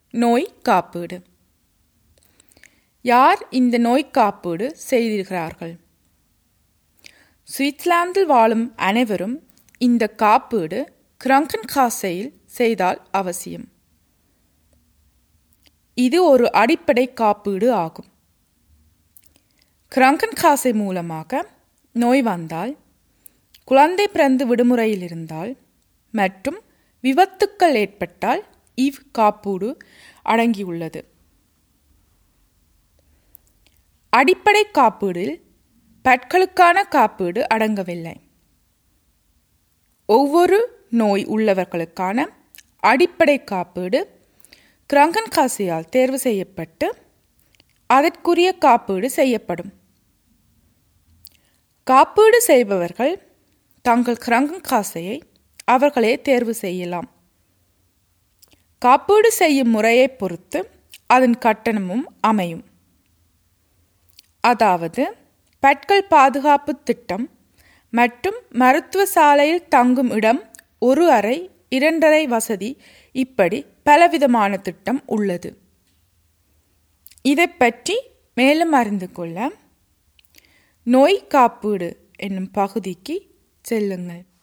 நோய் காப்பீடு. யார் இந்த நோய் காப்பீடு செய்திருக்கிறார்கள்? சுவிட்சர்லாந்தில் வாழும் அனைவரும் இந்த காப்பீடு கிராங்கன்காசையில் செய்தால் அவசியம். இது ஒரு அடிப்படை காப்பீடு ஆகும். கிராங்கன்காசை மூலமாக நோய் வந்தால், குழந்தை பிறந்து விடுமுறையில் இருந்தால் மற்றும் விபத்துக்கள் ஏற்பட்டால் இவ் காப்பீடு அடங்கியுள்ளது. அடிப்படை காப்பீடில் பற்களுக்கான காப்பீடு அடங்கவில்லை. ஒவ்வொரு நோய் உள்ளவர்களுக்கான அடிப்படை காப்பீடு கிராங்கன்காசையால் தேர்வு செய்யப்பட்டு அதற்குரிய காப்பீடு செய்யப்படும். காப்பீடு செய்பவர்கள் தங்கள் கிராங்கன்காசையை அவர்களே தேர்வு செய்யலாம். காப்பீடு செய்யும் முறையை பொறுத்து அதன் கட்டணமும் அமையும். அதாவது பற்கள் பாதுகாப்பு திட்டம் மற்றும் மருத்துவ சாலையில் தங்கும் இடம், ஒரு அறை 2 அறை வசதி, இப்படி பலவிதமான திட்டம் உள்ளது. இதை பற்றி மேலும் அறிந்து கொள்ள நோய் காப்பீடு என்னும் பகுதிக்கு செல்லுங்கள்.